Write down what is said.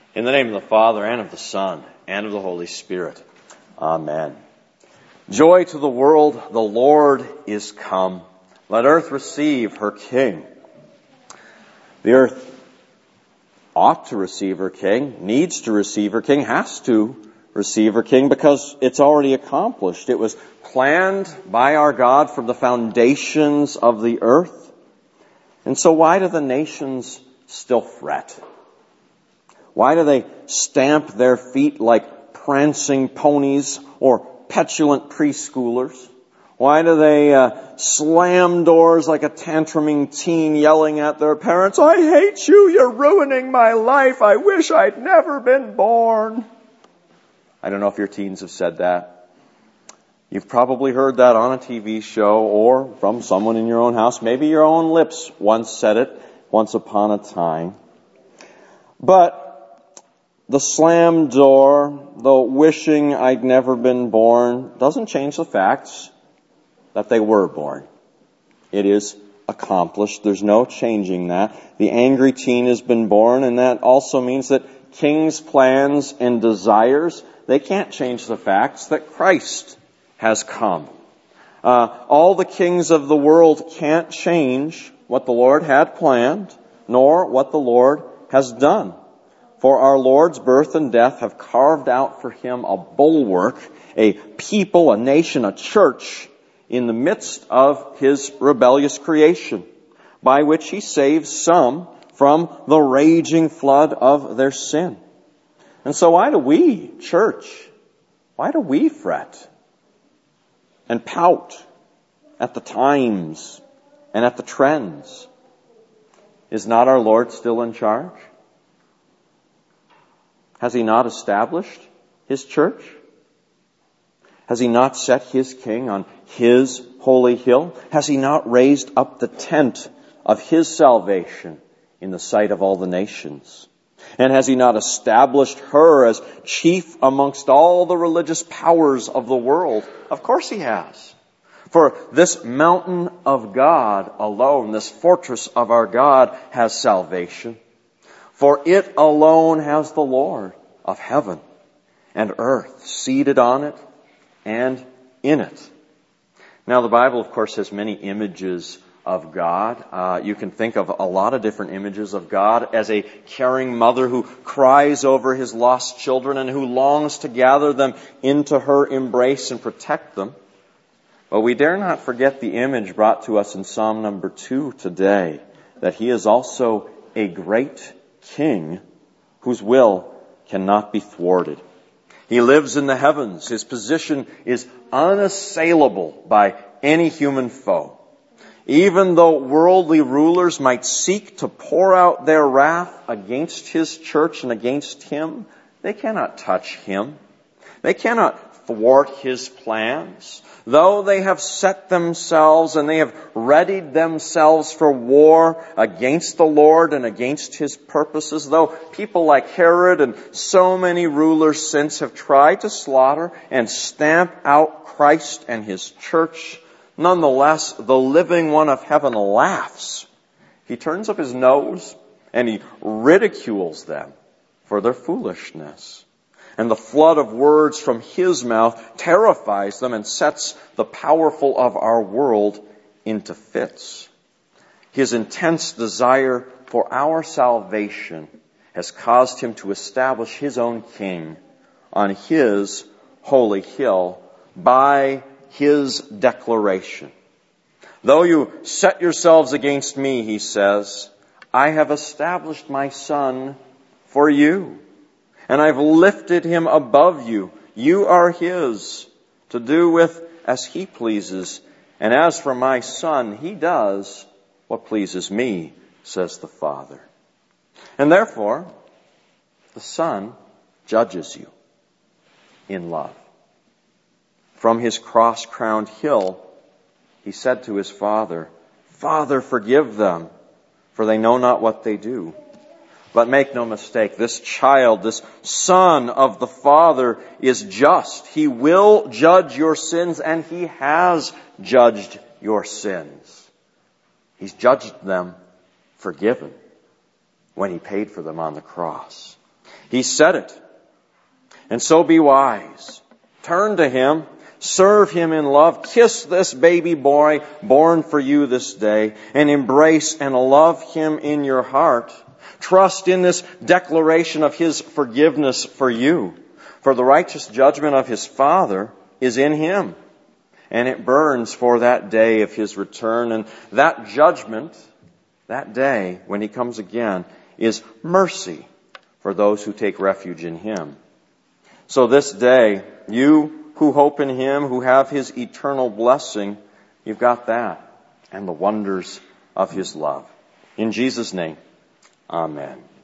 In the name of the Father, and of the Son, and of the Holy Spirit. Amen. Joy to the world, the Lord is come. Let earth receive her King. The earth ought to receive her King, needs to receive her King, has to receive her King because it's already accomplished. It was planned by our God from the foundations of the earth. And so why do the nations still fret? Why do they stamp their feet like prancing ponies or petulant preschoolers? Why do they slam doors like a tantruming teen yelling at their parents, "I hate you, you're ruining my life, I wish I'd never been born"? I don't know if your teens have said that. You've probably heard that on a TV show or from someone in your own house. Maybe your own lips once said it once upon a time. But the slam door, the wishing I'd never been born, doesn't change the facts that they were born. It is accomplished. There's no changing that. The angry teen has been born, and that also means that kings' plans and desires, they can't change the facts that Christ has come. All the kings of the world can't change what the Lord had planned, nor what the Lord has done. For our Lord's birth and death have carved out for him a bulwark, a people, a nation, a church in the midst of his rebellious creation, by which he saves some from the raging flood of their sin. And so why do we, church, why do we fret and pout at the times and at the trends? Is not our Lord still in charge? Has he not established his church? Has he not set his king on his holy hill? Has he not raised up the tent of his salvation in the sight of all the nations? And has he not established her as chief amongst all the religious powers of the world? Of course he has. For this mountain of God alone, this fortress of our God, has salvation. For it alone has the Lord of heaven and earth seated on it and in it. Now the Bible, of course, has many images of God. You can think of a lot of different images of God as a caring mother who cries over his lost children and who longs to gather them into her embrace and protect them. But we dare not forget the image brought to us in Psalm number 2 today, that he is also a great King whose will cannot be thwarted. He lives in the heavens. His position is unassailable by any human foe. Even though worldly rulers might seek to pour out their wrath against his church and against him, they cannot touch him. They cannot thwart his plans. Though they have set themselves and they have readied themselves for war against the Lord and against his purposes, though people like Herod and so many rulers since have tried to slaughter and stamp out Christ and his church, nonetheless, the living one of heaven laughs. He turns up his nose and he ridicules them for their foolishness. And the flood of words from his mouth terrifies them and sets the powerful of our world into fits. His intense desire for our salvation has caused him to establish his own king on his holy hill by his declaration. Though you set yourselves against me, he says, I have established my son for you. And I've lifted him above you. You are his, to do with as he pleases. And as for my son, he does what pleases me, says the Father. And therefore, the Son judges you in love. From his cross-crowned hill, he said to his Father, Father, forgive them, for they know not what they do. But make no mistake, this child, this son of the Father is just. He will judge your sins, and he has judged your sins. He's judged them forgiven when he paid for them on the cross. He said it. And so be wise. Turn to Him. Serve Him in love. Kiss this baby boy born for you this day and embrace and love Him in your heart. Trust in this declaration of His forgiveness for you. For the righteous judgment of His Father is in Him. And it burns for that day of His return. And that judgment, that day when He comes again, is mercy for those who take refuge in Him. So this day, you who hope in Him, who have His eternal blessing, you've got that and the wonders of His love. In Jesus' name, amen.